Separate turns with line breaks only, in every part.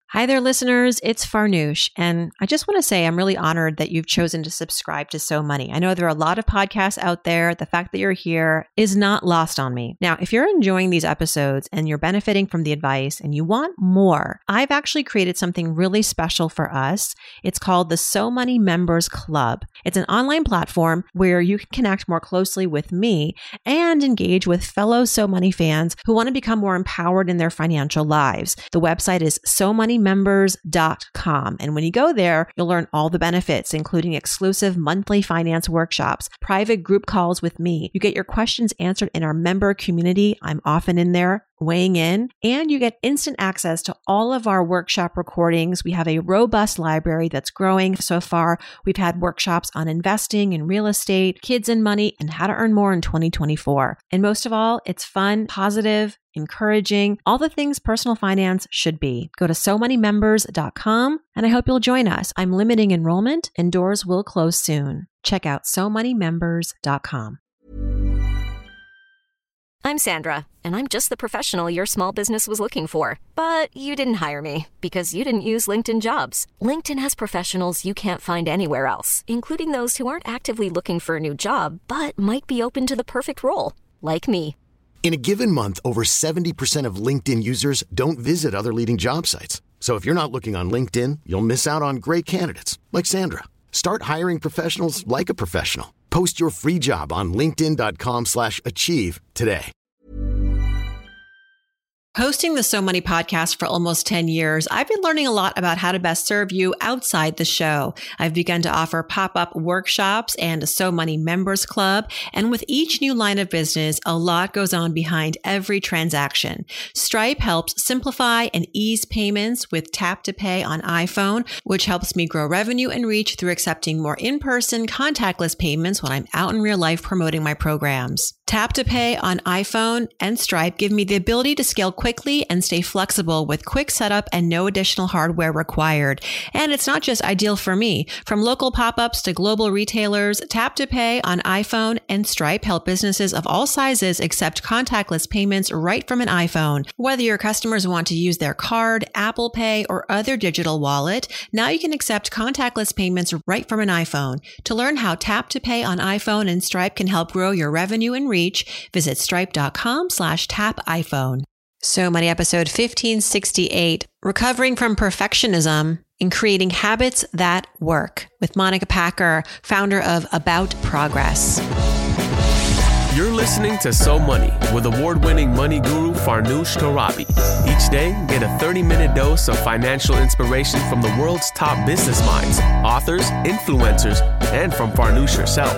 Hi there, listeners. It's Farnoosh, and I just want to say I'm really honored that you've chosen to subscribe to So Money. I know there are a lot of podcasts out there. The fact that you're here is not lost on me. Now, if you're enjoying these episodes and you're benefiting from the advice and you want more, I've actually created something really special for us. It's called the So Money Members Club. It's an online platform where you can connect more closely with me and engage with fellow So Money fans who want to become more empowered in their financial lives. The website is SoMoneyMembers.com. And when you go there, you'll learn all the benefits, including exclusive monthly finance workshops, private group calls with me. You get your questions answered in our member community. I'm often in there weighing in, and you get instant access to all of our workshop recordings. We have a robust library that's growing. So far, we've had workshops on investing in real estate, kids and money, and how to earn more in 2024. And most of all, it's fun, positive, encouraging, all the things personal finance should be. Go to SoMoneyMembers.com, and I hope you'll join us. I'm limiting enrollment, and doors will close soon. Check out SoMoneyMembers.com.
I'm Sandra, and I'm just the professional your small business was looking for. But you didn't hire me because you didn't use LinkedIn Jobs. LinkedIn has professionals you can't find anywhere else, including those who aren't actively looking for a new job, but might be open to the perfect role, like me.
In a given month, over 70% of LinkedIn users don't visit other leading job sites. So if you're not looking on LinkedIn, you'll miss out on great candidates like Sandra. Start hiring professionals like a professional. Post your free job on linkedin.com/achieve today.
Hosting the So Money podcast for almost 10 years, I've been learning a lot about how to best serve you outside the show. I've begun to offer pop-up workshops and a So Money Members Club. And with each new line of business, a lot goes on behind every transaction. Stripe helps simplify and ease payments with Tap to Pay on iPhone, which helps me grow revenue and reach through accepting more in-person contactless payments when I'm out in real life promoting my programs. Tap to Pay on iPhone and Stripe give me the ability to scale quickly and stay flexible with quick setup and no additional hardware required. And it's not just ideal for me. From local pop-ups to global retailers, Tap to Pay on iPhone and Stripe help businesses of all sizes accept contactless payments right from an iPhone. Whether your customers want to use their card, Apple Pay, or other digital wallet, now you can accept contactless payments right from an iPhone. To learn how Tap to Pay on iPhone and Stripe can help grow your revenue and reach, visit stripe.com/tapiphone. So Money episode 1568, Recovering from Perfectionism and Creating Habits That Work, with Monica Packer, founder of About Progress.
You're listening to So Money with award-winning money guru Farnoosh Torabi. Each day, get a 30-minute dose of financial inspiration from the world's top business minds, authors, influencers, and from Farnoosh herself.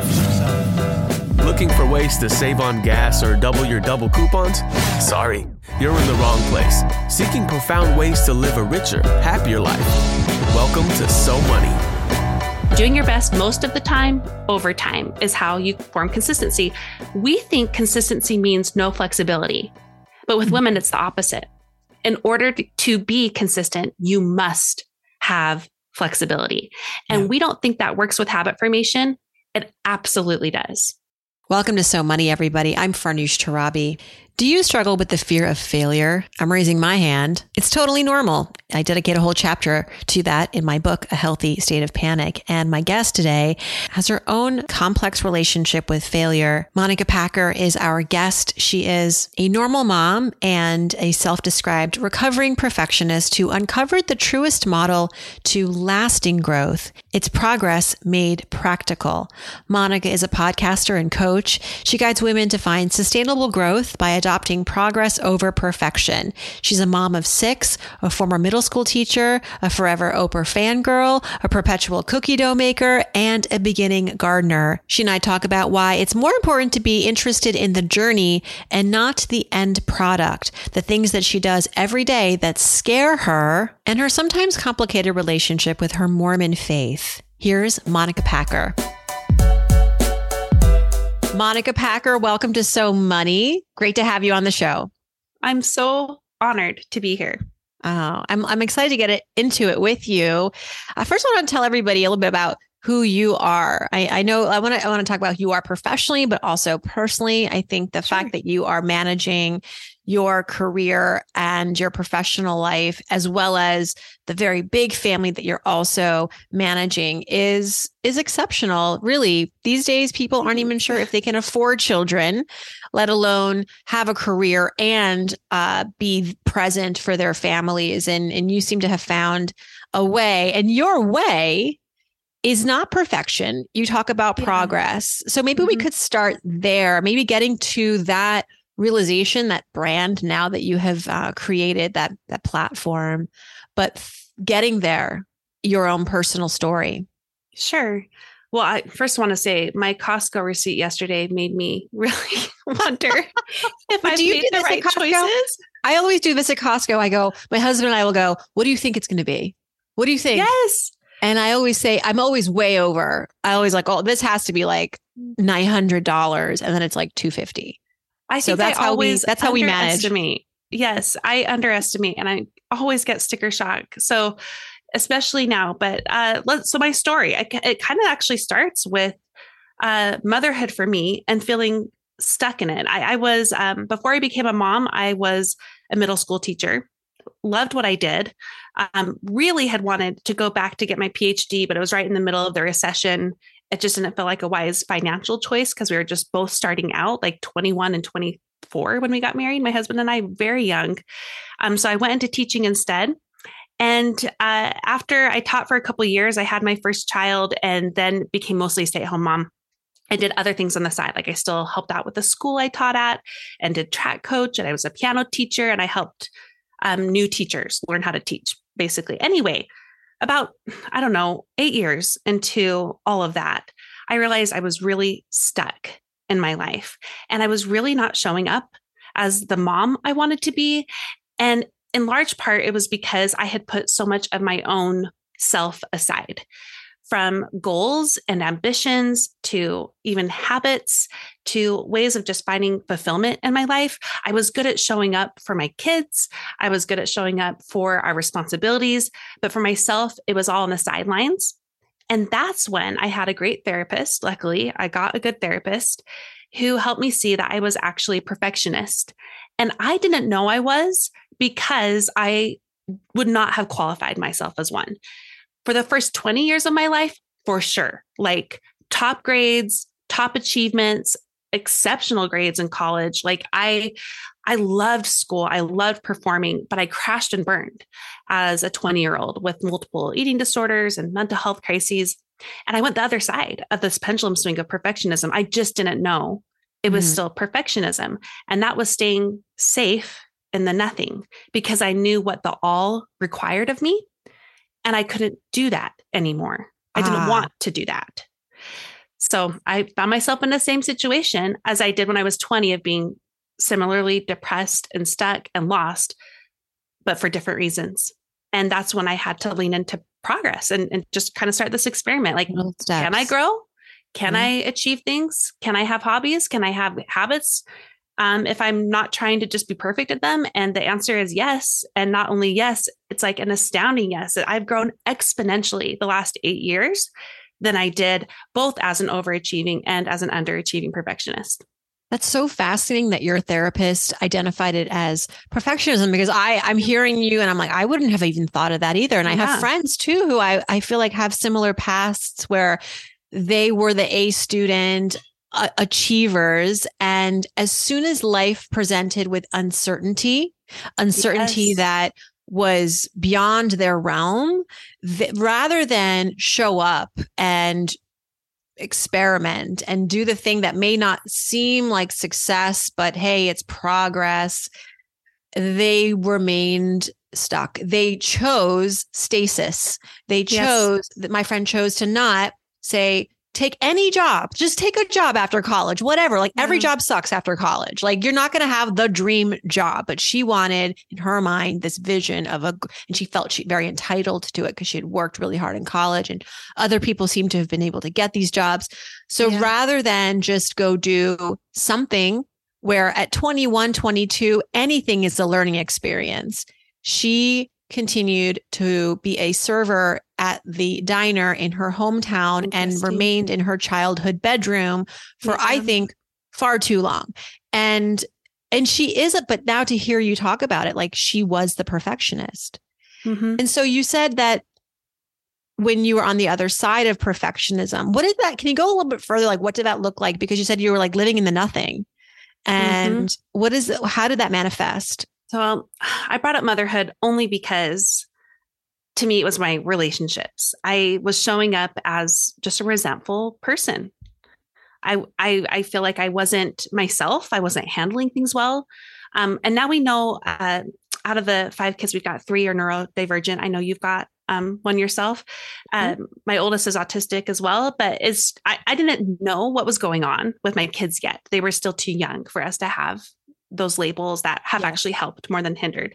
Looking for ways to save on gas or double your double coupons? Sorry, you're in the wrong place. Seeking profound ways to live a richer, happier life. Welcome to So Money.
Doing your best most of the time, over time, is how you form consistency. We think consistency means no flexibility, but with women, it's the opposite. In order to be consistent, you must have flexibility. And we don't think that works with habit formation. It absolutely does.
Welcome to So Money, everybody. I'm Farnoosh Torabi. Do you struggle with the fear of failure? I'm raising my hand. It's totally normal. I dedicate a whole chapter to that in my book, A Healthy State of Panic. And my guest today has her own complex relationship with failure. Monica Packer is our guest. She is a normal mom and a self-described recovering perfectionist who uncovered the truest model to lasting growth. It's progress made practical. Monica is a podcaster and coach. She guides women to find sustainable growth by adopting progress over perfection. She's a mom of 6, a former middle school teacher, a forever Oprah fangirl, a perpetual cookie dough maker, and a beginning gardener. She and I talk about why it's more important to be interested in the journey and not the end product, the things that she does every day that scare her, and her sometimes complicated relationship with her Mormon faith. Here's Monica Packer. Monica Packer, welcome to So Money. Great to have you on the show.
I'm so honored to be here.
Oh, I'm excited to get into it with you. First, I want to tell everybody a little bit about who you are. I know I want to talk about who you are professionally, but also personally. I think the fact that you are managing your career and your professional life, as well as the very big family that you're also managing, is exceptional. Really, these days, people aren't even sure if they can afford children, let alone have a career and be present for their families. And you seem to have found a way, and your way is not perfection. You talk about progress. So maybe we could start there, maybe getting to that realization, that brand now that you have created that platform, but getting there, your own personal story.
Sure. Well, I first want to say my Costco receipt yesterday made me really wonder if I made the right choices.
I always do this at Costco. I go, my husband and I will go, what do you think it's going to be? What do you think?
Yes.
And I always say, I'm always way over. I always like, oh, this has to be like $900. And then it's like $250.
I think that's how we
manage.
Yes, I underestimate, and I always get sticker shock. So especially now, but so my story, it kind of actually starts with motherhood for me and feeling stuck in it. I was, before I became a mom, I was a middle school teacher, loved what I did, really had wanted to go back to get my PhD, but it was right in the middle of the recession. It just didn't feel like a wise financial choice because we were just both starting out, like 21 and 24 when we got married, my husband and I, very young. So I went into teaching instead. And after I taught for a couple of years, I had my first child and then became mostly a stay-at-home mom. I did other things on the side. Like I still helped out with the school I taught at and did track coach, and I was a piano teacher, and I helped new teachers learn how to teach, basically. Anyway, about, 8 years into all of that, I realized I was really stuck in my life, and I was really not showing up as the mom I wanted to be. And in large part, it was because I had put so much of my own self aside, from goals and ambitions to even habits to ways of just finding fulfillment in my life. I was good at showing up for my kids. I was good at showing up for our responsibilities, but for myself, it was all on the sidelines. And that's when I had a great therapist. Luckily, I got a good therapist who helped me see that I was actually a perfectionist. And I didn't know I was, because I would not have qualified myself as one. For the first 20 years of my life, for sure, like top grades, top achievements, exceptional grades in college. Like I loved school. I loved performing, but I crashed and burned as a 20-year-old with multiple eating disorders and mental health crises. And I went the other side of this pendulum swing of perfectionism. I just didn't know it was still perfectionism. And that was staying safe in the nothing, because I knew what the all required of me. And I couldn't do that anymore. I didn't want to do that. So I found myself in the same situation as I did when I was 20, of being similarly depressed and stuck and lost, but for different reasons. And that's when I had to lean into progress and just kind of start this experiment. Like, can I grow? Can I achieve things? Can I have hobbies? Can I have habits? If I'm not trying to just be perfect at them? And the answer is yes. And not only yes, it's like an astounding yes. I've grown exponentially the last 8 years than I did both as an overachieving and as an underachieving perfectionist.
That's so fascinating that your therapist identified it as perfectionism, because I'm hearing you and I'm like, I wouldn't have even thought of that either. And I have friends too, who I feel like have similar pasts where they were the A student, achievers. And as soon as life presented with uncertainty that was beyond their realm, rather than show up and experiment and do the thing that may not seem like success, but hey, it's progress, they remained stuck. They chose stasis. They chose that my friend chose to not say, take any job, just take a job after college, whatever. Like every job sucks after college. Like you're not going to have the dream job, but she wanted in her mind this vision of and she felt very entitled to it because she had worked really hard in college and other people seem to have been able to get these jobs. So rather than just go do something where at 21, 22, anything is a learning experience, she continued to be a server at the diner in her hometown and remained in her childhood bedroom for, I think, far too long. And And she is, but now to hear you talk about it, like she was the perfectionist.
Mm-hmm.
And so you said that when you were on the other side of perfectionism, what did that, can you go a little bit further? Like, what did that look like? Because you said you were like living in the nothing. And how did that manifest?
So I brought up motherhood only because to me, it was my relationships. I was showing up as just a resentful person. I feel like I wasn't myself. I wasn't handling things well. And now we know out of the 5 kids, we've got 3 are neurodivergent. I know you've got one yourself. My oldest is autistic as well, but I didn't know what was going on with my kids yet. They were still too young for us to have those labels that have actually helped more than hindered.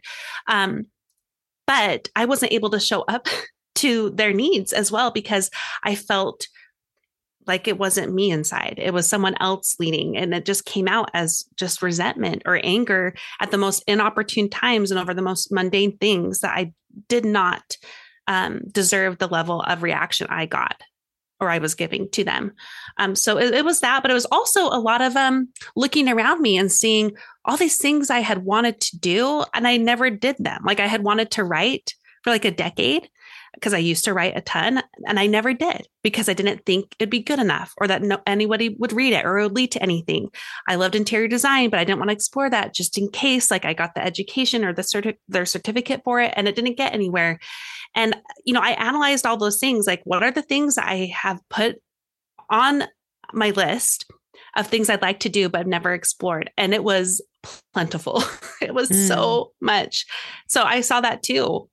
But I wasn't able to show up to their needs as well because I felt like it wasn't me inside. It was someone else leading. And it just came out as just resentment or anger at the most inopportune times and over the most mundane things that I did not deserve the level of reaction I got or I was giving to them. So it was that, but it was also a lot of looking around me and seeing all these things I had wanted to do and I never did them. Like I had wanted to write for like a decade because I used to write a ton and I never did because I didn't think it'd be good enough or that anybody would read it or it would lead to anything. I loved interior design, but I didn't want to explore that just in case like I got the education or their certificate for it and it didn't get anywhere. And, I analyzed all those things, like what are the things I have put on my list of things I'd like to do, but never explored. And it was plentiful. It was so much. So I saw that too.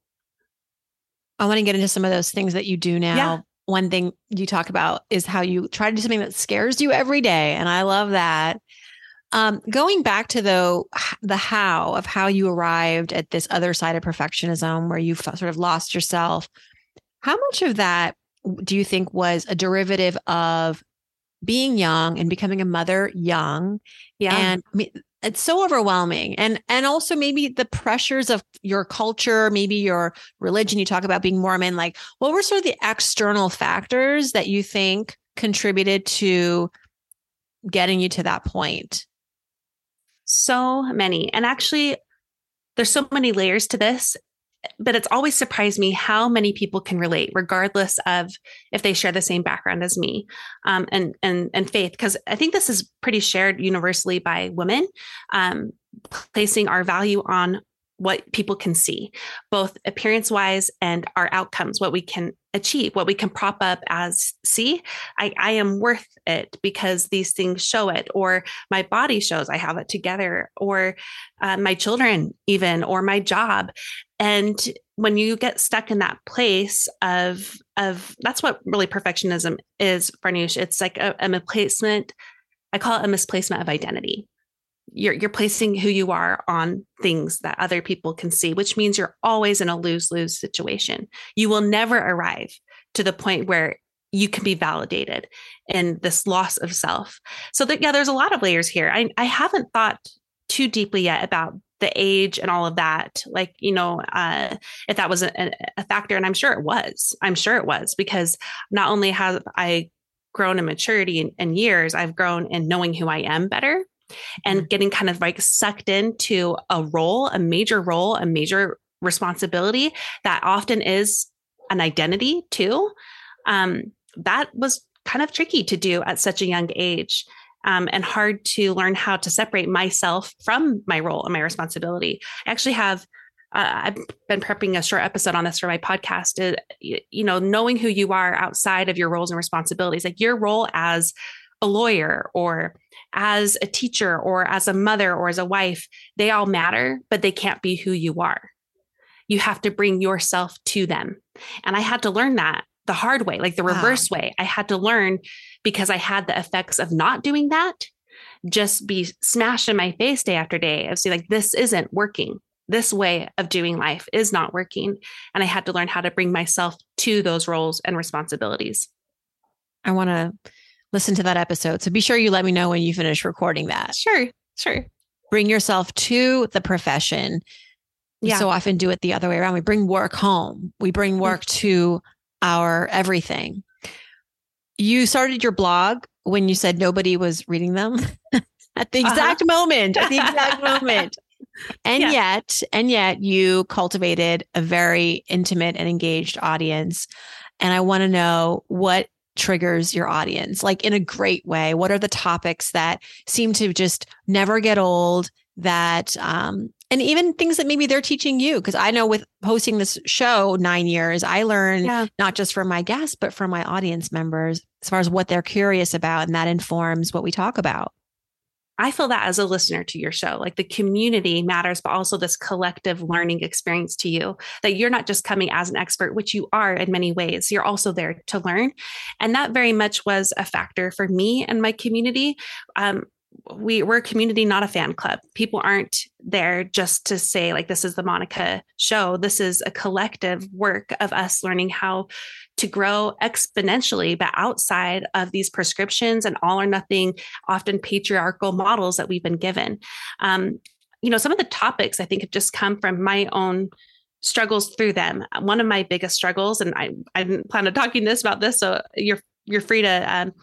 I want to get into some of those things that you do now. Yeah. One thing you talk about is how you try to do something that scares you every day. And I love that. Going back to the how of how you arrived at this other side of perfectionism where you sort of lost yourself. How much of that do you think was a derivative of being young and becoming a mother young?
Yeah.
And it's so overwhelming. And also maybe the pressures of your culture, maybe your religion, you talk about being Mormon, like what were sort of the external factors that you think contributed to getting you to that point?
So many. And actually, there's so many layers to this, but it's always surprised me how many people can relate, regardless of if they share the same background as me and faith. Because I think this is pretty shared universally by women, placing our value on what people can see, both appearance wise and our outcomes, what we can achieve, what we can prop up as, see, I am worth it because these things show it, or my body shows I have it together, or my children even, or my job. And when you get stuck in that place of that's what really perfectionism is, Farnoosh. It's like a misplacement. I call it a misplacement of identity. You're placing who you are on things that other people can see, which means you're always in a lose-lose situation. You will never arrive to the point where you can be validated in this loss of self. So there's a lot of layers here. I haven't thought too deeply yet about the age and all of that. Like, if that was a factor, and I'm sure it was because not only have I grown in maturity and years, I've grown in knowing who I am better. And getting kind of like sucked into a major role, a major responsibility that often is an identity too. That was kind of tricky to do at such a young age, and hard to learn how to separate myself from my role and my responsibility. I actually have, I've been prepping a short episode on this for my podcast. Knowing who you are outside of your roles and responsibilities, like your role as a lawyer or as a teacher or as a mother or as a wife, they all matter, but they can't be who you are. You have to bring yourself to them. And I had to learn that the hard way, like the reverse way. I had to learn because I had the effects of not doing that, just be smashed in my face day after day of saying like, this isn't working. This way of doing life is not working. And I had to learn how to bring myself to those roles and responsibilities.
I want to listen to that episode. So be sure you let me know when you finish recording that.
Sure.
Bring yourself to the profession. We so often do it the other way around. We bring work home. We bring work to our everything. You started your blog when you said nobody was reading them. at the exact moment, at the exact moment. And yet you cultivated a very intimate and engaged audience. And I want to know what triggers your audience, like in a great way. What are the topics that seem to just never get old, that, and even things that maybe they're teaching you? Because I know with hosting this show 9 years, I learn not just from my guests, but from my audience members as far as what they're curious about. And that informs what we talk about.
I feel that as a listener to your show, like the community matters, but also this collective learning experience to you, that you're not just coming as an expert, which you are in many ways. You're also there to learn. And that very much was a factor for me and my community. We're a community, not a fan club. People aren't there just to say, like, this is the Monica show. This is a collective work of us learning how to grow exponentially, but outside of these prescriptions and all or nothing, often patriarchal models that we've been given. Some of the topics I think have just come from my own struggles through them. One of my biggest struggles, and I didn't plan on talking about this, so you're free to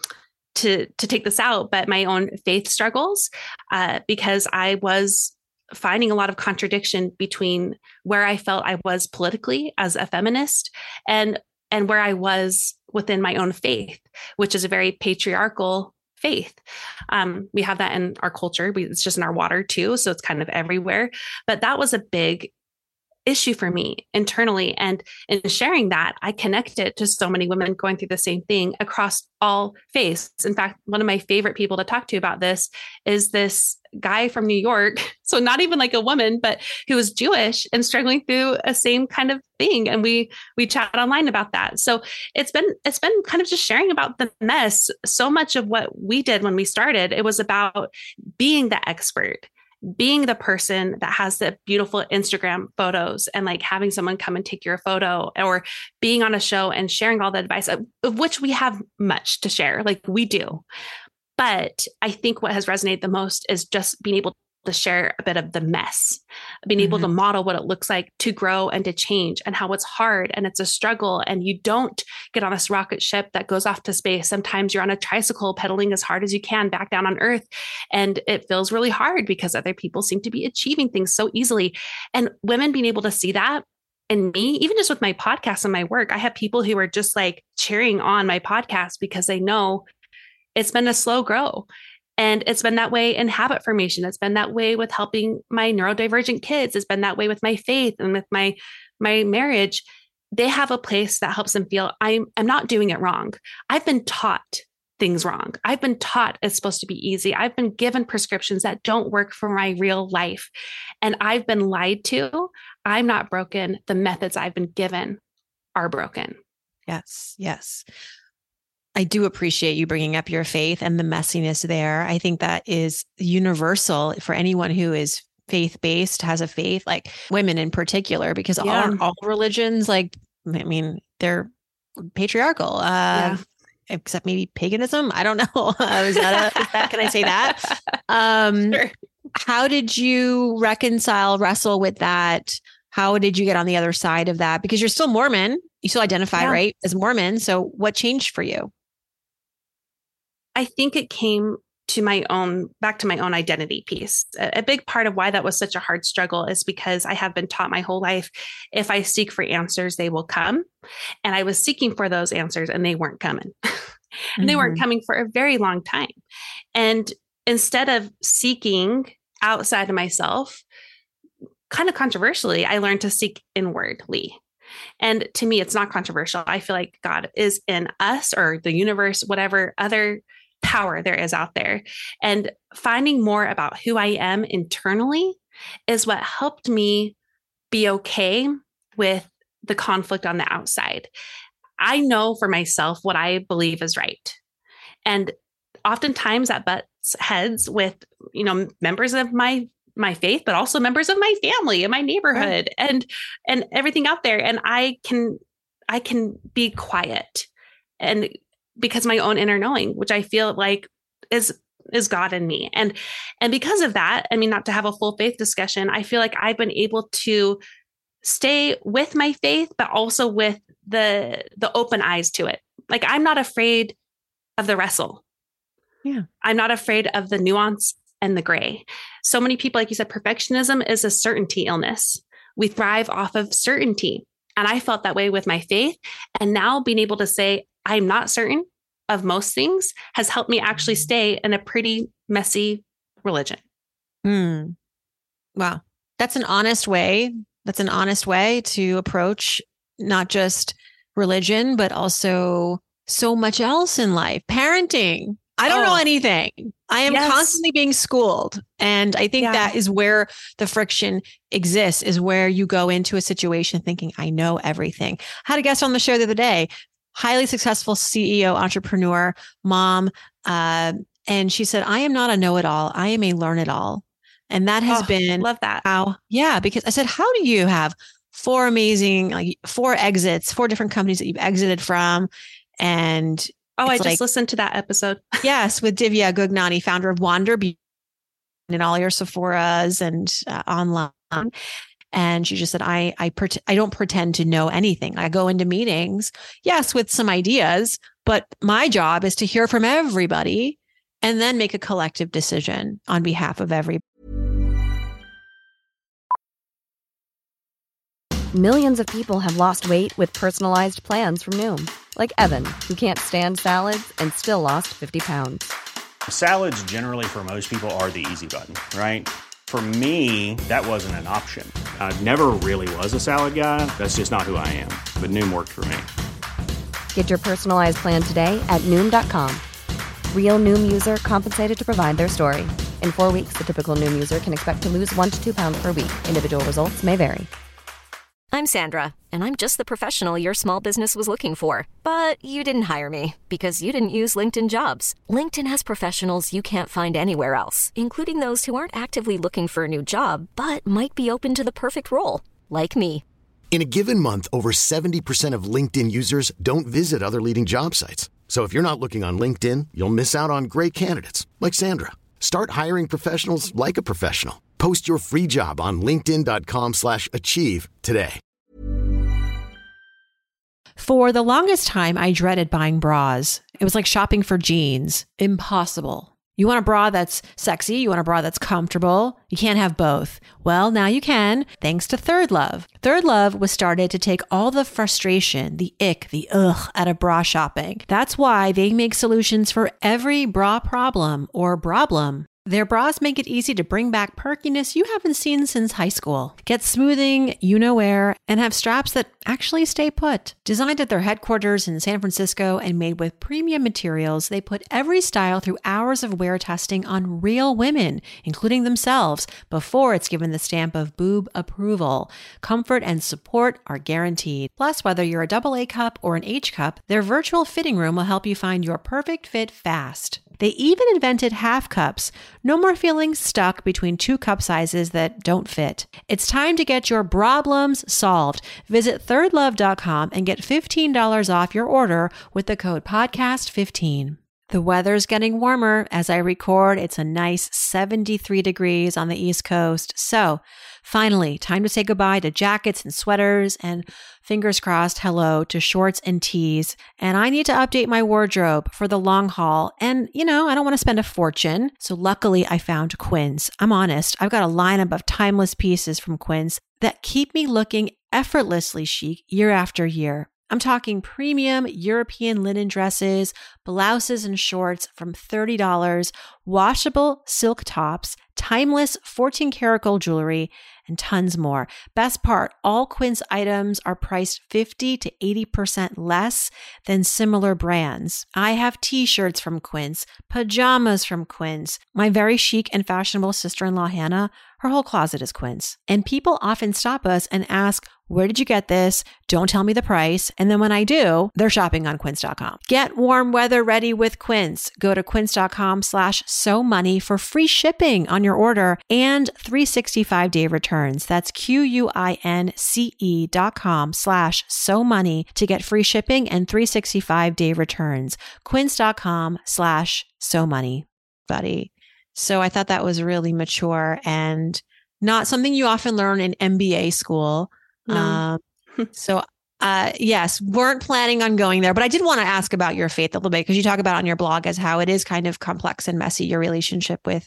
take this out, but my own faith struggles, because I was finding a lot of contradiction between where I felt I was politically as a feminist and where I was within my own faith, which is a very patriarchal faith. We have that in our culture. It's just in our water too. So it's kind of everywhere. But that was a big issue for me internally. And in sharing that, I connected to so many women going through the same thing across all faiths. In fact, one of my favorite people to talk to about this is this guy from New York. So not even like a woman, but who was Jewish and struggling through a same kind of thing. And we chat online about that. So it's been kind of just sharing about the mess. So much of what we did when we started, it was about being the expert, being the person that has the beautiful Instagram photos and like having someone come and take your photo, or being on a show and sharing all the advice, of which we have much to share, like we do. But I think what has resonated the most is just being able to share a bit of the mess, being able to model what it looks like to grow and to change, and how it's hard and it's a struggle. And you don't get on this rocket ship that goes off to space. Sometimes you're on a tricycle pedaling as hard as you can back down on Earth. And it feels really hard because other people seem to be achieving things so easily. And women being able to see that. And me, even just with my podcast and my work, I have people who are just like cheering on my podcast because they know it's been a slow grow. And it's been that way in habit formation. It's been that way with helping my neurodivergent kids. It's been that way with my faith and with my marriage. They have a place that helps them feel I'm not doing it wrong. I've been taught things wrong. I've been taught it's supposed to be easy. I've been given prescriptions that don't work for my real life. And I've been lied to. I'm not broken. The methods I've been given are broken.
Yes. Yes. I do appreciate you bringing up your faith and the messiness there. I think that is universal for anyone who is faith-based, has a faith, like women in particular, because all religions, like, I mean, they're patriarchal, except maybe paganism. I don't know. Can I say that?
Sure.
How did you wrestle with that? How did you get on the other side of that? Because you're still Mormon. You still identify, right, as Mormon. So what changed for you?
I think it came to back to my own identity piece. A big part of why that was such a hard struggle is because I have been taught my whole life, if I seek for answers, they will come. And I was seeking for those answers and they weren't coming. And they weren't coming for a very long time. And instead of seeking outside of myself, kind of controversially, I learned to seek inwardly. And to me, it's not controversial. I feel like God is in us, or the universe, whatever other power there is out there. And finding more about who I am internally is what helped me be okay with the conflict on the outside. I know for myself what I believe is right. And oftentimes that butts heads with, members of my faith, but also members of my family and my neighborhood, and everything out there. And I can be quiet, and because my own inner knowing, which I feel like is God in me. And because of that, I mean, not to have a full faith discussion, I feel like I've been able to stay with my faith, but also with the open eyes to it. Like, I'm not afraid of the wrestle.
Yeah.
I'm not afraid of the nuance and the gray. So many people, like you said, perfectionism is a certainty illness. We thrive off of certainty. And I felt that way with my faith. And now being able to say, I'm not certain of most things has helped me actually stay in a pretty messy religion.
Wow. That's an honest way. That's an honest way to approach not just religion, but also so much else in life. Parenting. I don't know anything. I am constantly being schooled. And I think that is where the friction exists, is where you go into a situation thinking, I know everything. I had a guest on the show the other day, highly successful CEO, entrepreneur, mom. And she said, I am not a know-it-all. I am a learn-it-all. And that has been
love that.
Because I said, how do you have 4 exits, 4 different companies that you've exited from? And
I just listened to that episode.
Yes, with Divya Gugnani, founder of Wander and all your Sephora's and online. And she just said, I don't pretend to know anything. I go into meetings, yes, with some ideas, but my job is to hear from everybody and then make a collective decision on behalf of everybody.
Millions of people have lost weight with personalized plans from Noom. Like Evan, who can't stand salads and still lost 50 pounds.
Salads generally for most people are the easy button, right? For me, that wasn't an option. I never really was a salad guy. That's just not who I am. But Noom worked for me.
Get your personalized plan today at Noom.com. Real Noom user compensated to provide their story. In 4 weeks, the typical Noom user can expect to lose 1 to 2 pounds per week. Individual results may vary.
I'm Sandra, and I'm just the professional your small business was looking for. But you didn't hire me because you didn't use LinkedIn Jobs. LinkedIn has professionals you can't find anywhere else, including those who aren't actively looking for a new job, but might be open to the perfect role, like me.
In a given month, over 70% of LinkedIn users don't visit other leading job sites. So if you're not looking on LinkedIn, you'll miss out on great candidates like Sandra. Start hiring professionals like a professional. Post your free job on linkedin.com/achieve today.
For the longest time, I dreaded buying bras. It was like shopping for jeans. Impossible. You want a bra that's sexy. You want a bra that's comfortable. You can't have both. Well, now you can, thanks to Third Love. Third Love was started to take all the frustration, the ick, the ugh out of bra shopping. That's why they make solutions for every bra problem or problem. Their bras make it easy to bring back perkiness you haven't seen since high school. Get smoothing, you-know-where, and have straps that actually stay put. Designed at their headquarters in San Francisco and made with premium materials, they put every style through hours of wear testing on real women, including themselves, before it's given the stamp of boob approval. Comfort and support are guaranteed. Plus, whether you're a AA cup or an H cup, their virtual fitting room will help you find your perfect fit fast. They even invented half cups. No more feeling stuck between 2 cup sizes that don't fit. It's time to get your problems solved. Visit thirdlove.com and get $15 off your order with the code podcast15. The weather's getting warmer. As I record, it's a nice 73 degrees on the East Coast. So finally, time to say goodbye to jackets and sweaters and fingers crossed, hello to shorts and tees. And I need to update my wardrobe for the long haul. And, I don't want to spend a fortune. So luckily I found Quince. I'm honest. I've got a lineup of timeless pieces from Quince that keep me looking effortlessly chic year after year. I'm talking premium European linen dresses, blouses and shorts from $30, washable silk tops, timeless 14-karat gold jewelry, and tons more. Best part, all Quince items are priced 50 to 80% less than similar brands. I have t-shirts from Quince, pajamas from Quince. My very chic and fashionable sister-in-law, Hannah, her whole closet is Quince. And people often stop us and ask, where did you get this? Don't tell me the price. And then when I do, they're shopping on quince.com. Get warm weather ready with Quince. Go to quince.com/SoMoney for free shipping on your order and 365-day returns. That's QUINCE.com/SoMoney to get free shipping and 365-day returns. Quince.com/SoMoney, buddy. So I thought that was really mature and not something you often learn in MBA school.
No.
Yes, weren't planning on going there, but I did want to ask about your faith a little bit because you talk about on your blog as how it is kind of complex and messy, your relationship with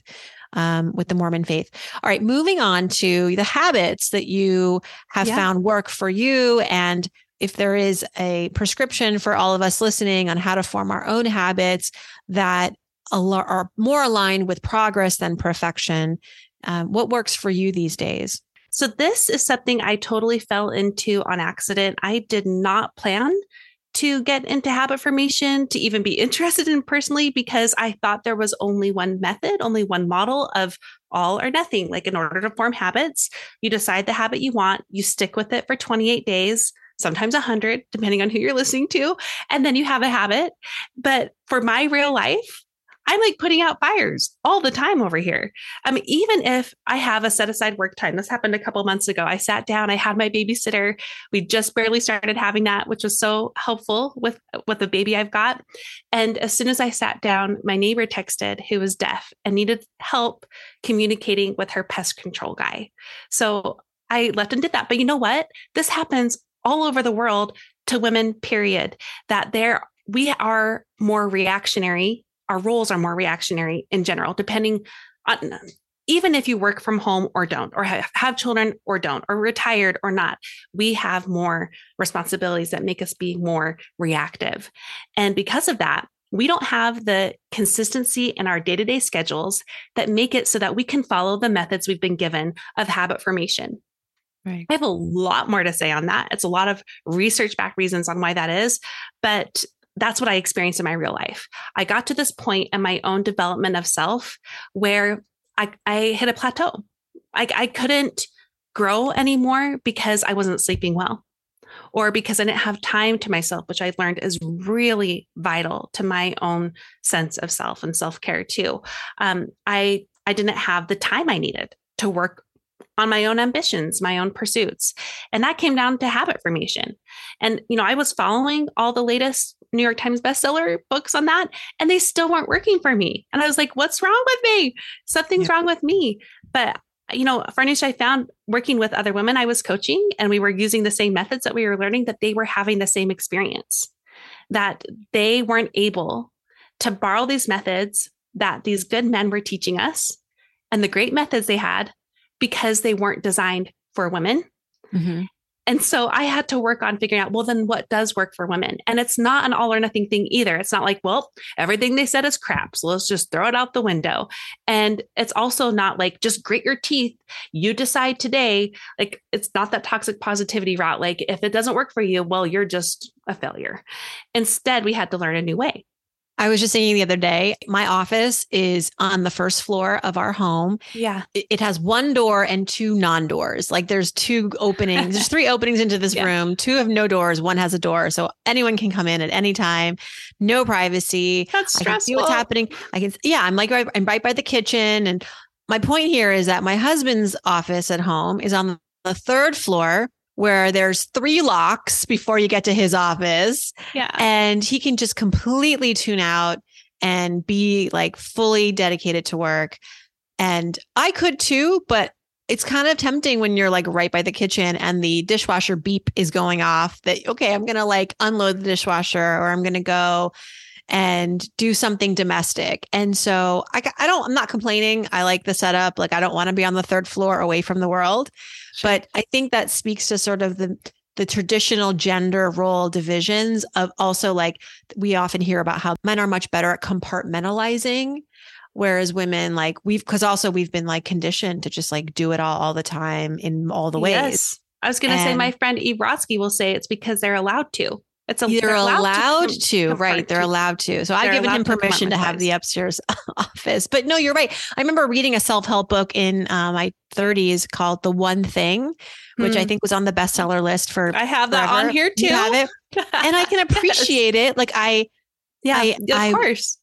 with the Mormon faith. All right, moving on to the habits that you have found work for you, and if there is a prescription for all of us listening on how to form our own habits that are more aligned with progress than perfection, what works for you these days?
So this is something I totally fell into on accident. I did not plan to get into habit formation, to even be interested in personally, because I thought there was only one method, only one model of all or nothing. Like in order to form habits, you decide the habit you want, you stick with it for 28 days, sometimes 100, depending on who you're listening to, and then you have a habit. But for my real life, I'm like putting out fires all the time over here. Even if I have a set aside work time, this happened a couple of months ago. I sat down, I had my babysitter. We just barely started having that, which was so helpful with the baby I've got. And as soon as I sat down, my neighbor texted, who was deaf and needed help communicating with her pest control guy. So I left and did that. But you know what? This happens all over the world to women, period, that we are more reactionary. Our roles are more reactionary in general, depending on, even if you work from home or don't, or have children or don't, or retired or not, we have more responsibilities that make us be more reactive. And because of that, we don't have the consistency in our day-to-day schedules that make it so that we can follow the methods we've been given of habit formation.
Right.
I have a lot more to say on that. It's a lot of research-backed reasons on why that is, but that's what I experienced in my real life. I got to this point in my own development of self where I hit a plateau. I couldn't grow anymore because I wasn't sleeping well, or because I didn't have time to myself, which I learned is really vital to my own sense of self and self-care too. I didn't have the time I needed to work on my own ambitions, my own pursuits. And that came down to habit formation. And, I was following all the latest New York Times bestseller books on that, and they still weren't working for me. And I was like, what's wrong with me? Something's wrong with me. But, Farnoosh, I found working with other women I was coaching, and we were using the same methods that we were learning, that they were having the same experience, that they weren't able to borrow these methods that these good men were teaching us and the great methods they had, because they weren't designed for women. Mm-hmm. And so I had to work on figuring out, well, then what does work for women? And it's not an all or nothing thing either. It's not like, well, everything they said is crap, so let's just throw it out the window. And it's also not like, just grit your teeth. You decide today, like, it's not that toxic positivity route. Like, if it doesn't work for you, well, you're just a failure. Instead, we had to learn a new way.
I was just thinking the other day, my office is on the first floor of our home.
Yeah.
It has one door and two non-doors. Like there's two openings. There's three openings into this room. Two have no doors. One has a door. So anyone can come in at any time. No privacy.
That's stressful.
I can see what's happening. I'm right by the kitchen. And my point here is that my husband's office at home is on the third floor, where there's 3 locks before you get to his office.
Yeah.
And he can just completely tune out and be like fully dedicated to work. And I could too, but it's kind of tempting when you're like right by the kitchen and the dishwasher beep is going off that, okay, I'm going to like unload the dishwasher, or I'm going to go and do something domestic. And so I'm not complaining. I like the setup. Like, I don't want to be on the third floor away from the world. Sure. But I think that speaks to sort of the traditional gender role divisions of also, like, we often hear about how men are much better at compartmentalizing, whereas women, like, we've been like conditioned to just like do it all the time in all the ways.
Yes. I was going to say, my friend Eve Rodsky will say it's because they're allowed to.
They're allowed to, right? They're allowed to. So I've given him permission to have the upstairs office. But no, you're right. I remember reading a self-help book in my 30s called The One Thing, which I think was on the bestseller list for
I have that
forever.
on here too.
You have it? And I can appreciate it. Like of course.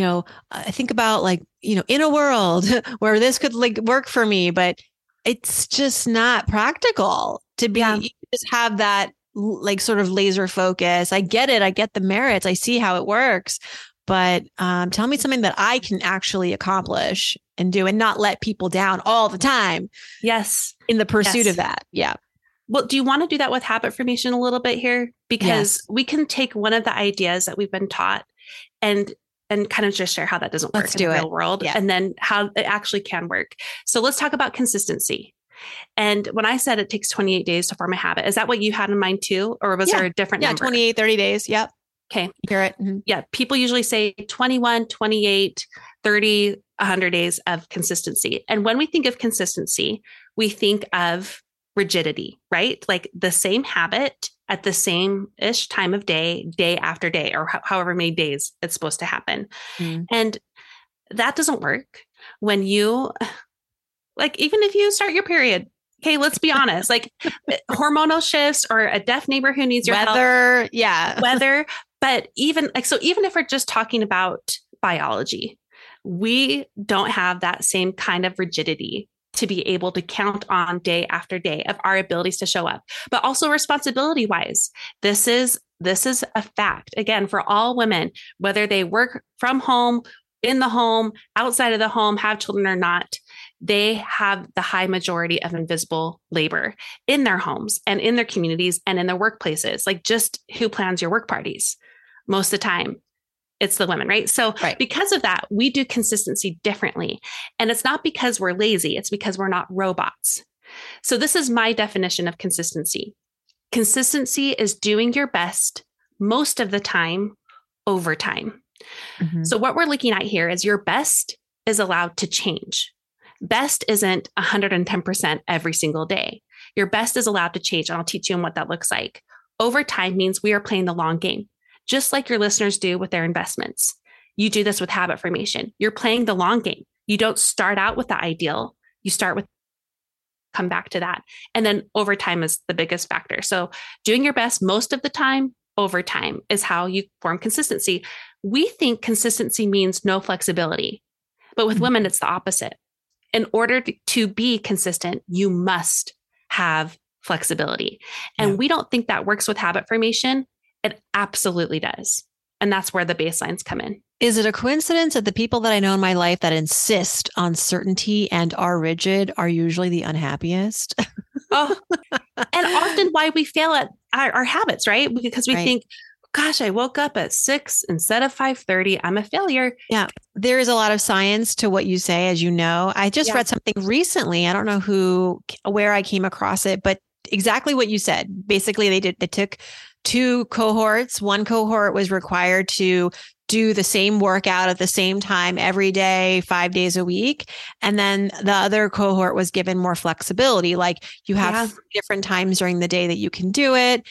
I think about, like, in a world where this could like work for me, but it's just not practical to be just have that like sort of laser focus. I get it. I get the merits. I see how it works, but tell me something that I can actually accomplish and do, and not let people down all the time.
Yes.
In the pursuit of that. Yeah.
Well, do you want to do that with habit formation a little bit here? Because we can take one of the ideas that we've been taught and and kind of just share how that doesn't work in the real world and then how it actually can work. So let's talk about consistency. And when I said it takes 28 days to form a habit, is that what you had in mind too? Or was there a different number?
28, 30 days. Yep.
Okay.
Hear it. Mm-hmm.
Yeah. People usually say 21, 28, 30, 100 days of consistency. And when we think of consistency, we think of rigidity, right? Like the same habit at the same-ish time of day, day after day, or however many days it's supposed to happen. And that doesn't work when you, like, even if you start your period, okay, let's be honest, like hormonal shifts or a deaf neighbor who needs your
weather,
help. Weather. But even if we're just talking about biology, we don't have that same kind of rigidity to be able to count on day after day of our abilities to show up, but also responsibility wise. This is a fact, again, for all women, whether they work from home, in the home, outside of the home, have children or not, they have the high majority of invisible labor in their homes and in their communities and in their workplaces. Like, just who plans your work parties? Most of the time, it's the women, right? So because of that, we do consistency differently. And it's not because we're lazy, it's because we're not robots. So this is my definition of consistency. Consistency is doing your best most of the time over time. So what we're looking at here is your best is allowed to change. Best isn't 110% every single day. Your best is allowed to change, and I'll teach you what that looks like. Over time means we are playing the long game, just like your listeners do with their investments. You do this with habit formation. You're playing the long game. You don't start out with the ideal. You start with, come back to that. And then over time is the biggest factor. So doing your best most of the time over time is how you form consistency. We think consistency means no flexibility, but with women, it's the opposite. In order to be consistent, you must have flexibility. And we don't think that works with habit formation. It absolutely does. And that's where the baselines come in.
Is it a coincidence that the people that I know in my life that insist on certainty and are rigid are usually the unhappiest?
And often why we fail at our habits, right? Because we think, gosh, I woke up at 6 instead of 5:30. I'm a failure.
Yeah. There is a lot of science to what you say, as you know. I just read something recently. I don't know where I came across it, but exactly what you said. Basically, they took 2 cohorts. One cohort was required to do the same workout at the same time every day, 5 days a week. And then the other cohort was given more flexibility. Like, you have different times during the day that you can do it.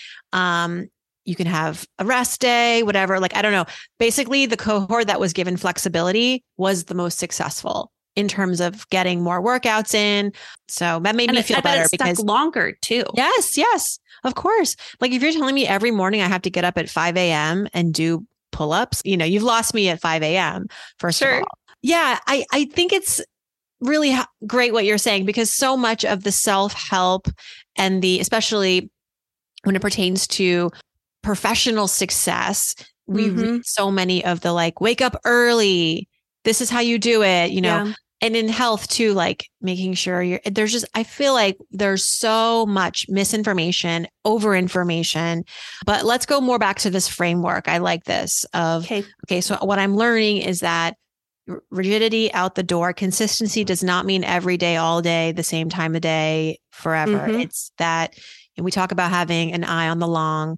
You can have a rest day, whatever. Like, I don't know. Basically, the cohort that was given flexibility was the most successful in terms of getting more workouts in. So that made me feel better because
longer too.
Yes, of course. Like, if you're telling me every morning I have to get up at 5 a.m. and do pull-ups, you've lost me at 5 a.m. First of all. Yeah, I think it's really great what you're saying, because so much of the self-help and especially when it pertains to professional success, we read so many of the wake up early. This is how you do it, And in health too, like making sure I feel like there's so much misinformation, overinformation, but let's go more back to this framework. I like this okay. So what I'm learning is that rigidity out the door. Consistency does not mean every day, all day, the same time of day, forever. It's that, and we talk about having an eye on the long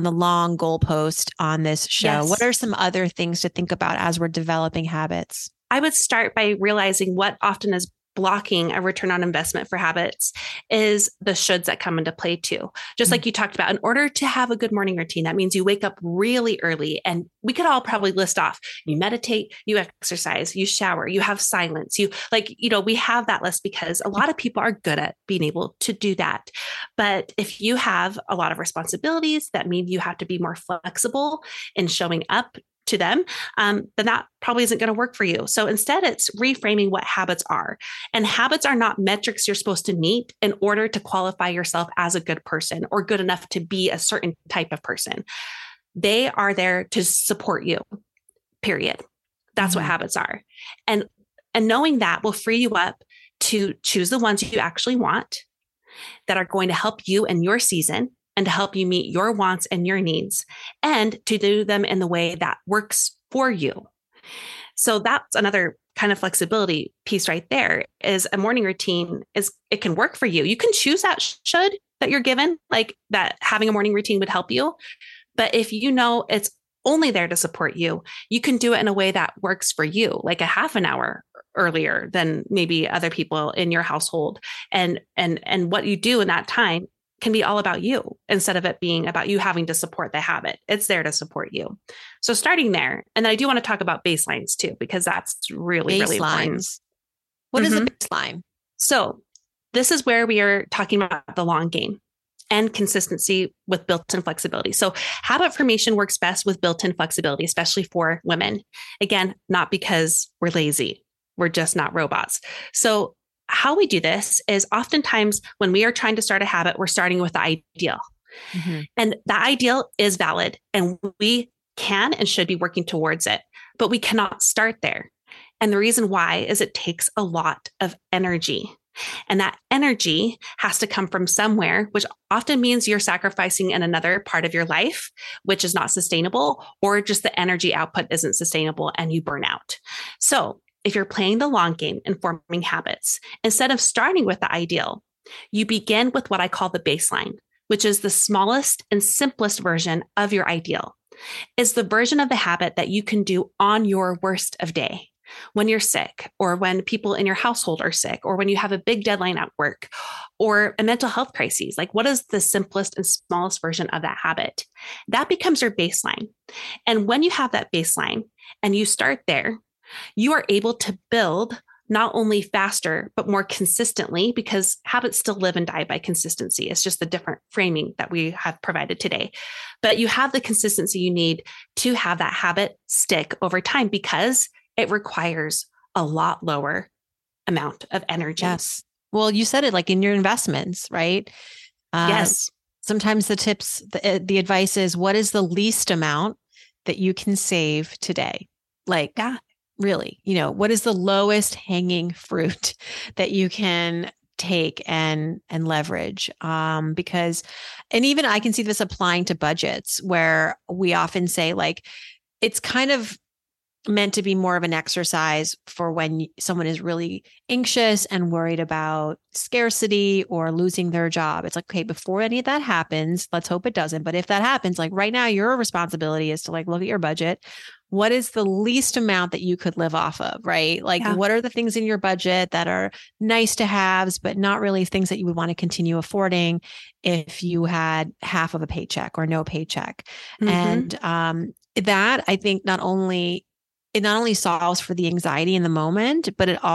goalpost on this show. Yes. What are some other things to think about as we're developing habits?
I would start by realizing what often is blocking a return on investment for habits is the shoulds that come into play too. Just like you talked about, in order to have a good morning routine, that means you wake up really early, and we could all probably list off, you meditate, you exercise, you shower, you have silence, we have that list because a lot of people are good at being able to do that. But if you have a lot of responsibilities that mean you have to be more flexible in showing up to them, then that probably isn't going to work for you. So instead, it's reframing what habits are. And habits are not metrics you're supposed to meet in order to qualify yourself as a good person or good enough to be a certain type of person. They are there to support you, period. That's what habits are. And knowing that will free you up to choose the ones you actually want that are going to help you in your season and to help you meet your wants and your needs, and to do them in the way that works for you. So that's another kind of flexibility piece right there. Is a morning routine it can work for you. You can choose that should that you're given, like that having a morning routine would help you. But if you know it's only there to support you, you can do it in a way that works for you, like a half an hour earlier than maybe other people in your household. And what you do in that time can be all about you instead of it being about you having to support the habit. It's there to support you. So starting there. And then I do want to talk about baselines too, because that's really important.
What is a baseline?
So this is where we are talking about the long game and consistency with built-in flexibility. So habit formation works best with built-in flexibility, especially for women. Again, not because we're lazy. We're just not robots. So how we do this is oftentimes when we are trying to start a habit, we're starting with the ideal. And the ideal is valid and we can and should be working towards it, but we cannot start there. And the reason why is it takes a lot of energy. And that energy has to come from somewhere, which often means you're sacrificing in another part of your life, which is not sustainable, or just the energy output isn't sustainable and you burn out. So if you're playing the long game and forming habits, instead of starting with the ideal, you begin with what I call the baseline, which is the smallest and simplest version of your ideal. It's the version of the habit that you can do on your worst of day, when you're sick, or when people in your household are sick, or when you have a big deadline at work, or a mental health crisis. Like, what is the simplest and smallest version of that habit? That becomes your baseline. And when you have that baseline and you start there, you are able to build not only faster, but more consistently, because habits still live and die by consistency. It's just the different framing that we have provided today. But you have the consistency you need to have that habit stick over time because it requires a lot lower amount of energy.
Yes. Well, you said it like in your investments, right?
Yes.
Sometimes the advice is, what is the least amount that you can save today? Like, really, what is the lowest hanging fruit that you can take and leverage? Because, and even I can see this applying to budgets where we often say like, it's kind of meant to be more of an exercise for when someone is really anxious and worried about scarcity or losing their job. It's like, okay, before any of that happens, let's hope it doesn't. But if that happens, like right now, your responsibility is to like, look at your budget. What is the least amount that you could live off of, right? Like, what are the things in your budget that are nice to haves, but not really things that you would want to continue affording if you had half of a paycheck or no paycheck? And that I think not only solves for the anxiety in the moment, but it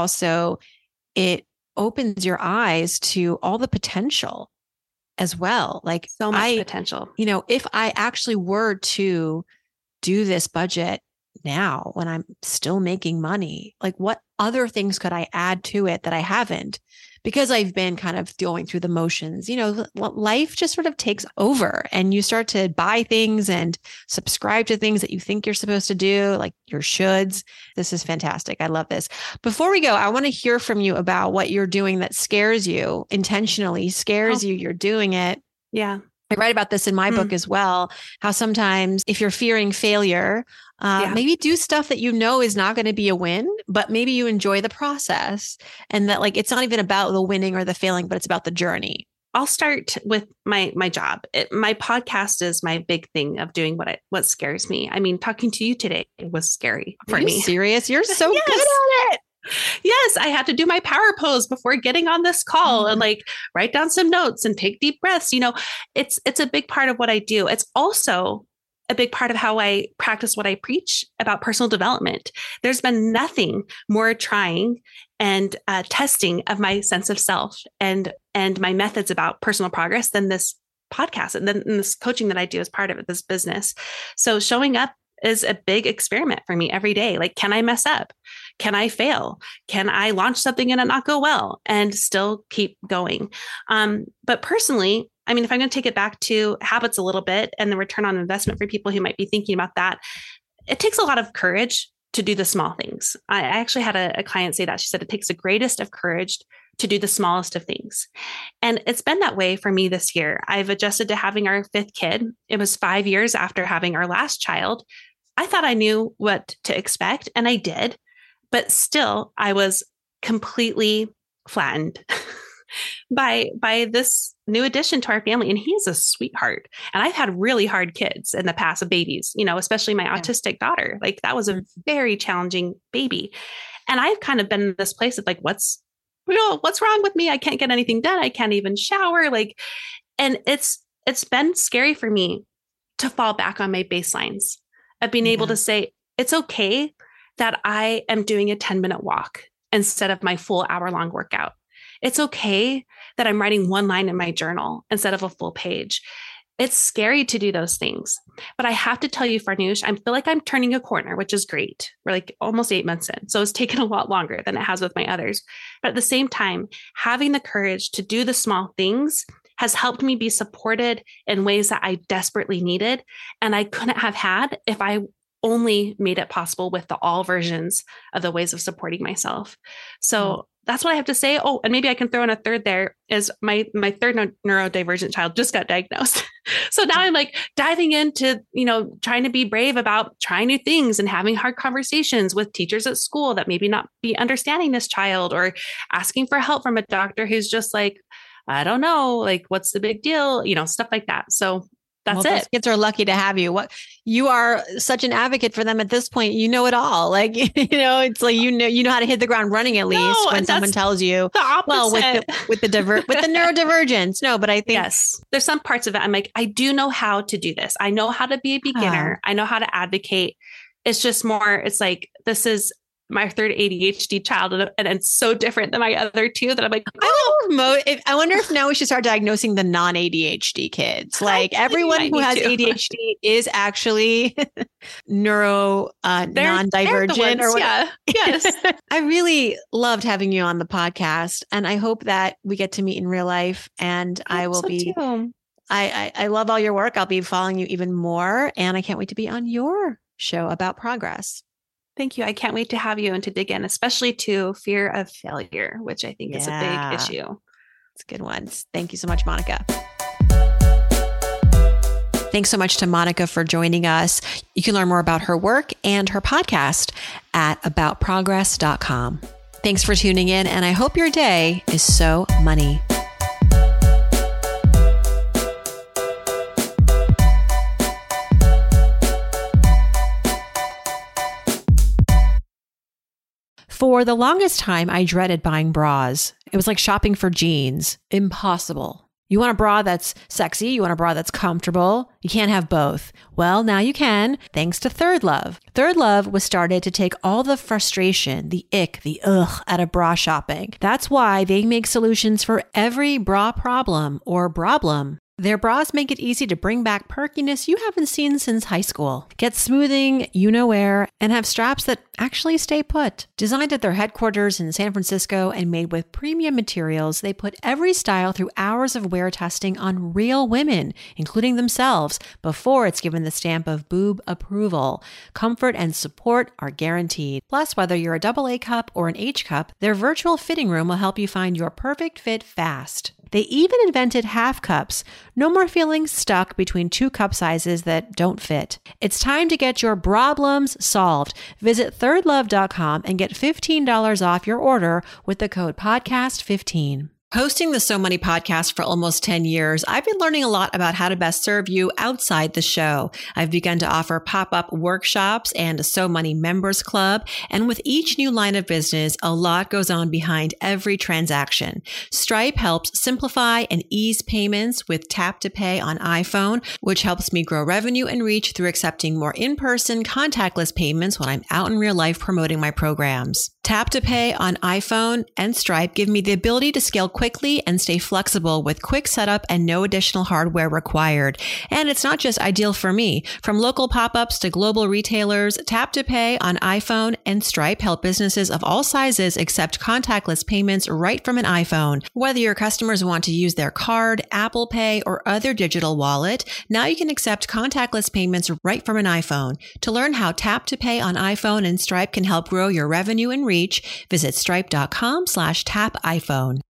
opens your eyes to all the potential as well. Like
so much potential.
If I actually were to do this budget now when I'm still making money, like what other things could I add to it that I haven't? Because I've been kind of going through the motions, life just sort of takes over and you start to buy things and subscribe to things that you think you're supposed to do, like your shoulds. This is fantastic. I love this. Before we go, I want to hear from you about what you're doing that scares you, intentionally scares you. You're doing it.
Yeah.
I write about this in my book as well, how sometimes if you're fearing failure, maybe do stuff that is not going to be a win, but maybe you enjoy the process and that like, it's not even about the winning or the failing, but it's about the journey.
I'll start with my job. My podcast is my big thing of doing what scares me. I mean, talking to you today was scary for me.
Are you serious? You're so good at it.
Yes, I had to do my power pose before getting on this call and like write down some notes and take deep breaths. It's a big part of what I do. It's also a big part of how I practice what I preach about personal development. There's been nothing more trying and testing of my sense of self and my methods about personal progress than this podcast and then this coaching that I do as part of this business. So showing up is a big experiment for me every day. Like, can I mess up? Can I fail? Can I launch something and it not go well and still keep going? But personally, I mean, if I'm going to take it back to habits a little bit and the return on investment for people who might be thinking about that, it takes a lot of courage to do the small things. I actually had a client say that. She said it takes the greatest of courage to do the smallest of things. And it's been that way for me this year. I've adjusted to having our fifth kid. It was 5 years after having our last child. I thought I knew what to expect, and I did, but still I was completely flattened by this new addition to our family. And he's a sweetheart. And I've had really hard kids in the past of babies, especially my autistic daughter. Like that was a very challenging baby. And I've kind of been in this place of like, what's wrong with me? I can't get anything done. I can't even shower. And it's been scary for me to fall back on my baselines of being able to say, it's okay that I am doing a 10-minute walk instead of my full hour-long workout. It's okay that I'm writing one line in my journal instead of a full page. It's scary to do those things. But I have to tell you, Farnoosh, I feel like I'm turning a corner, which is great. We're like almost 8 months in. So it's taken a lot longer than it has with my others. But at the same time, having the courage to do the small things has helped me be supported in ways that I desperately needed. And I couldn't have had if I only made it possible with the all versions of the ways of supporting myself. So that's what I have to say. Oh, and maybe I can throw in a third there is my third neurodivergent child just got diagnosed. So now I'm like diving into, trying to be brave about trying new things and having hard conversations with teachers at school that maybe not be understanding this child, or asking for help from a doctor who's just like, I don't know, like, what's the big deal? Stuff like that. So that's it.
Those kids are lucky to have you. You are such an advocate for them at this point. You know it all. Like, it's like, you know how to hit the ground running at least when someone tells you,
the opposite.
Well, with the neurodivergence. No, but I think
yes, there's some parts of it. I'm like, I do know how to do this. I know how to be a beginner. I know how to advocate. It's just more, it's like, this is my third ADHD child, and it's so different than my other two that I'm like,
I wonder if now we should start diagnosing the non-ADHD kids. Like everyone who has ADHD is actually non-divergent or whatever.
Yeah. Yes.
I really loved having you on the podcast, and I hope that we get to meet in real life, and I will be. Too. I love all your work. I'll be following you even more, and I can't wait to be on your show about progress.
Thank you. I can't wait to have you and to dig in, especially to fear of failure, which I think is a big issue.
It's a good one. Thank you so much, Monica. Thanks so much to Monica for joining us. You can learn more about her work and her podcast at aboutprogress.com. Thanks for tuning in, and I hope your day is so money. For the longest time, I dreaded buying bras. It was like shopping for jeans. Impossible. You want a bra that's sexy. You want a bra that's comfortable. You can't have both. Well, now you can, thanks to Third Love. Third Love was started to take all the frustration, the ick, the ugh out of bra shopping. That's why they make solutions for every bra problem or problem. Their bras make it easy to bring back perkiness you haven't seen since high school. Get smoothing, you-know-where, and have straps that actually stay put. Designed at their headquarters in San Francisco and made with premium materials, they put every style through hours of wear testing on real women, including themselves, before it's given the stamp of boob approval. Comfort and support are guaranteed. Plus, whether you're a AA cup or an H cup, their virtual fitting room will help you find your perfect fit fast. They even invented half cups. No more feeling stuck between two cup sizes that don't fit. It's time to get your problems solved. Visit thirdlove.com and get $15 off your order with the code podcast15. Hosting the So Money podcast for almost 10 years, I've been learning a lot about how to best serve you outside the show. I've begun to offer pop-up workshops and a So Money members club. And with each new line of business, a lot goes on behind every transaction. Stripe helps simplify and ease payments with Tap to Pay on iPhone, which helps me grow revenue and reach through accepting more in-person contactless payments when I'm out in real life promoting my programs. Tap to Pay on iPhone and Stripe give me the ability to scale quickly and stay flexible with quick setup and no additional hardware required. And it's not just ideal for me. From local pop-ups to global retailers, Tap to Pay on iPhone and Stripe help businesses of all sizes accept contactless payments right from an iPhone. Whether your customers want to use their card, Apple Pay, or other digital wallet, now you can accept contactless payments right from an iPhone. To learn how Tap to Pay on iPhone and Stripe can help grow your revenue and reach, visit stripe.com/tapiphone.